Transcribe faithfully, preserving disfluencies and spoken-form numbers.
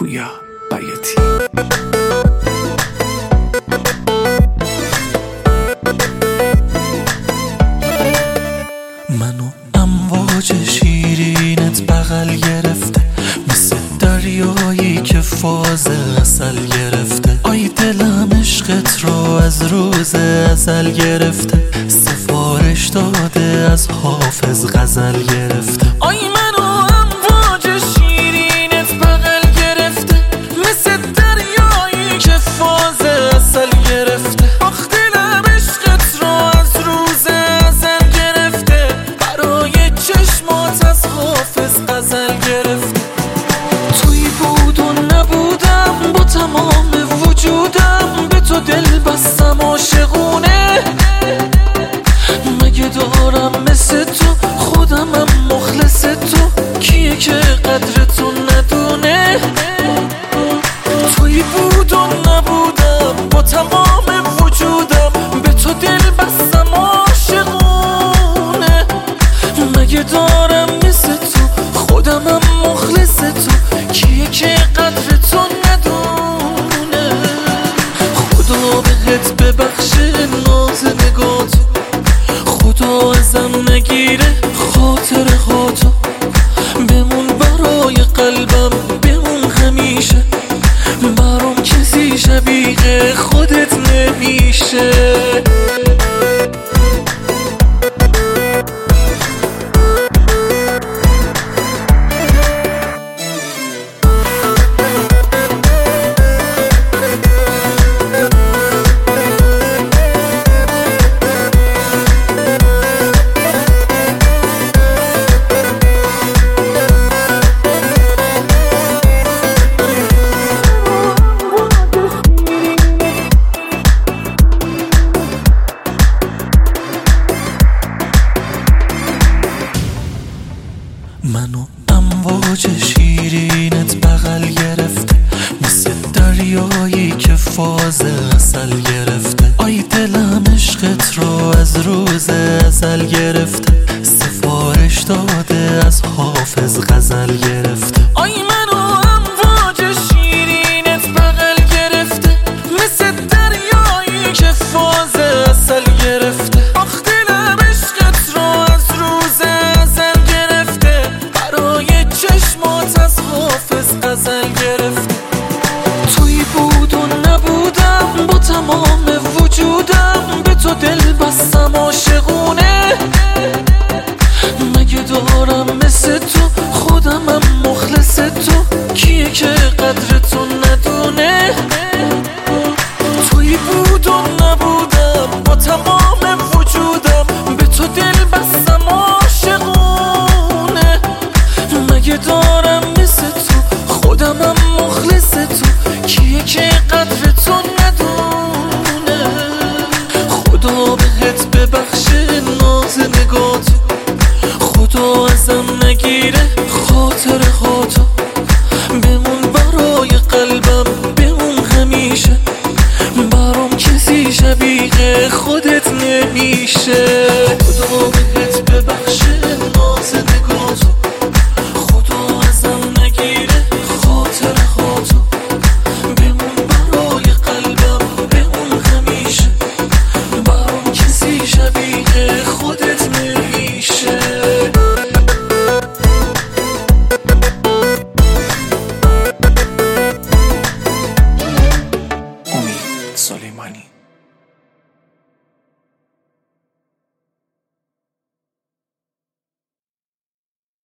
پویا بیاتی. منو امواج شیرینت بغل گرفته، مثل دریایی که فاز عسل گرفته. آی دلم عشقت رو از روز ازل گرفته، سفارش داده از حافظ غزل گرفته. آی منو امواج شیرینت بغل گرفته، مثل دریایی که فاز عسل گرفته. آخ دلم عشقت رو از روز ازل گرفته، برای چشمات از حافظ غزل گرفته. توی بود و نبودم با تمام وجودم، به تو دل بستم عاشقونه. مگه دارم مثل تو خودمم مخلص تو، کیه که قدر تو ندونه. توی بود و نبودم با تمام وجودم، به تو دل بستم عاشقونه. مگه دارم مثل تو خودمم مخلص تو، کیه که قدر تو ندونه. خدا بهت ببخشه ناز نگاتو، خدا ازم نگیره خاطر خاطو. بمون برای قلبم بمون همیشه، برام کسی شبیه خودت نمیشه. منو امواج شیرینت بغل گرفته، مثل دریایی که فاز عسل گرفته. آی دلم عشقت رو از روز ازل گرفته، سفارش داده از حافظ غزل گرفته. آی منو امواج شیرینت بغل گرفته، مثل دریایی که فاز عسل گرفته. آخ دلم عشقت رو از روز ازل گرفته، برای چشمات از حافظ غزل گرفته. توی بود و نبودم با تمام وجودم، به تو دل بستم عاشقونه. مگه دارم مثل تو خودمم مخلص تو، کیه که قدر تو ندونه. توی بود و نبودم با تمام وجودم، به تو دل بستم عاشقونه. مگه دارم مثل تو خودمم مخلص تو، کیه که قدر تو ندونه. خدا بهت ببخشه ناز نگاتو، خدا ازم نگیره خاطر